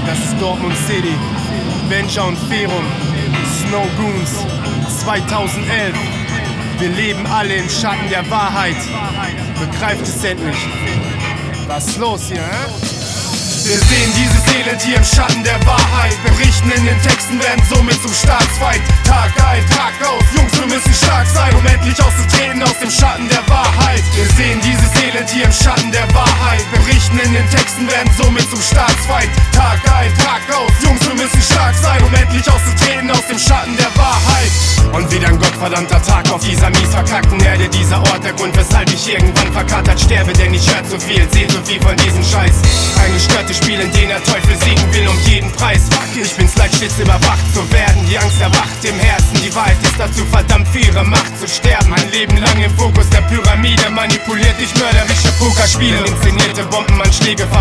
Das ist Dortmund City, Venture und Ferum, Snow Goons, 2011. Wir leben alle im Schatten der Wahrheit. Begreift es endlich. Was ist los hier, hä? Wir sehen dieses Elend hier im Schatten der Wahrheit. Berichten in den Texten werden somit zum Staatsfeind. Tag ein, Tag aus, Jungs, wir müssen stark sein, um endlich auszutreten aus dem Schatten der Wahrheit. Wir sehen dieses Elend hier im Schatten der Wahrheit. Berichten in den Texten werden somit zum Staatsfeind. Tag ein, Tag aus, Jungs, wir müssen stark sein, um endlich auszutreten aus dem Schatten der Wahrheit. Und wieder ein gottverdammter Tag auf dieser mies verkackten Erde. Dieser Ort, der Grund, weshalb ich irgendwann verkatert sterbe. Denn ich hör zu viel, seh zu viel von diesem Scheiß. Ein gestörtes Spiel, in dem der Teufel siegen will um jeden Preis. Fuck, ich bin's leid, stets überwacht zu werden. Die Angst erwacht im Herzen, die Wahrheit ist dazu verdammt, für ihre Macht zu sterben. Ein Leben lang im Fokus der Pyramide, manipuliert durch mörderische Pokerspiele. Inszenierte Bombenanschläge